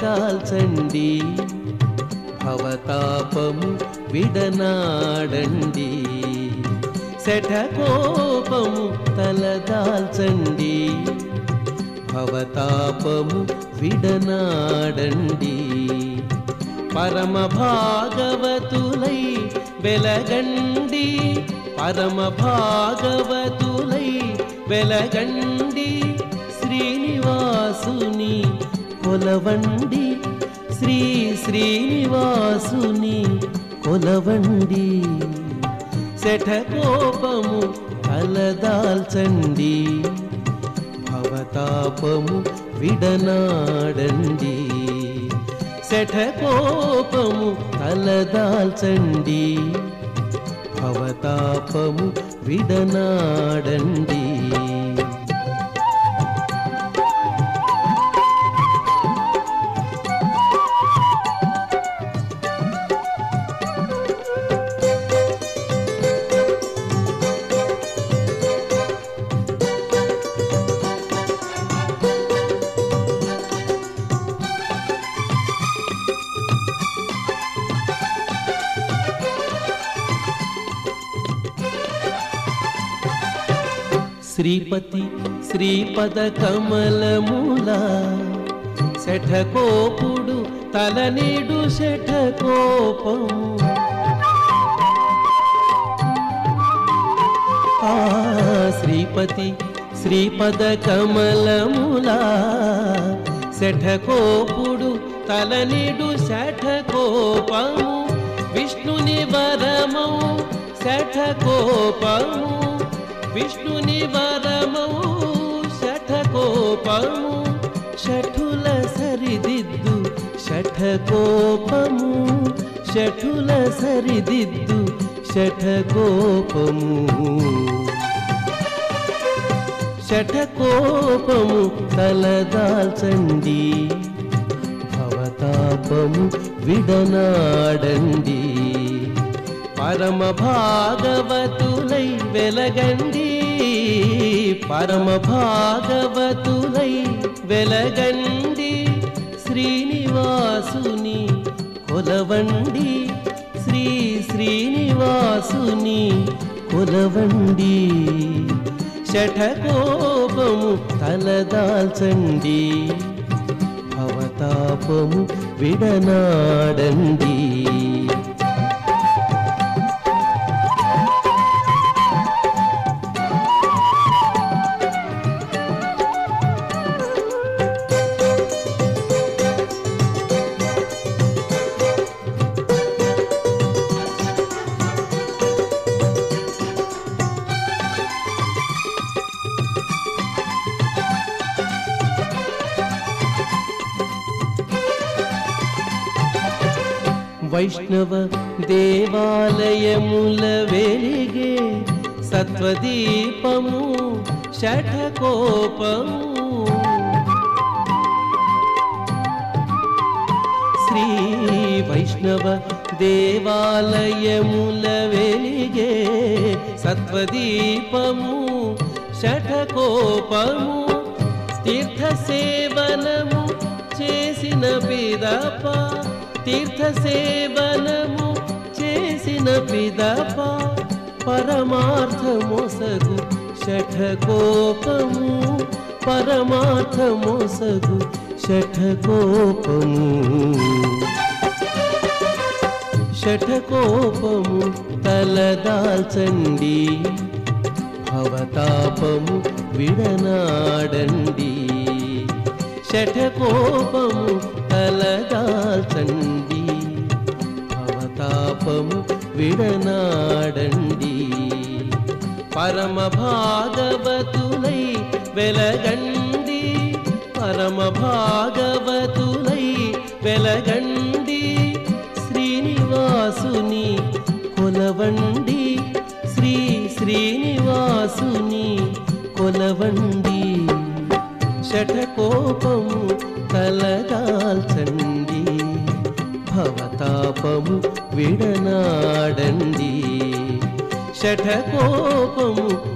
తలదాల్చండి భవతాపము విడనాడండి శఠకోపము తలదాల్చండి భవతాపము విడనాడండి పరమ భాగవతులై వెలగండి పరమ భాగవతులై వెలగండి శ్రీనివాసుని కొలవండి శ్రీ శ్రీనివాసుని కొలవండి శఠకోపము తలదాల్చండి భవతాపము విడనాడండి శఠకోపము తలదాల్చండి భవతాపము విడనాడండి శ్రీపతి శ్రీపద కమలముల శఠకోపుడు తలనిడు శఠకోపము శ్రీపతి శ్రీపద కమలముల శఠకోపుడు తలనిడు శఠకోపము విష్ణుని వరము శఠకోపము విష్ణుని వరము శఠకోపము శఠుల సరిదిద్దు శఠకోపము శఠుల సరిదిద్దు శఠకోపము శఠకోపము తలదాల్చండి భవతాపము విడనాడండి పరమ భాగవతులై వెలగండి పరమ భాగవతులై వెలగండి శ్రీనివాసుని కొలవండి శ్రీ శ్రీనివాసుని కొలవండి శఠకోపము తలదాల్చండి భవతాపము విడనాడండి వైష్ణవ దేవాలయముల వెలిగే సత్వదీపము శఠకోపము శ్రీ వైష్ణవ దేవాలయముల వెలిగే సత్వదీపము శఠకోపము తీర్థ సేవనము చేసిన పిదప తీర్థ సేవనము చేసిన పిదప పరమార్థమొసగు శఠకోపము పరమార్థమొసగు శఠకోపము శఠకోపము తలదాల్చండి భవతాపము విడనాడండి శఠకోపము తలదాల్చండి భవతాపము విడనాడండి పరమ భాగవతులై వెలగండి పరమ భాగవతులై వెలగండి శ్రీనివాసుని కొలవండి శ్రీ శ్రీనివాసుని కొలవండి శఠకోపము తలదాల్చండి భవతాపము విడనాడండి శఠకోపము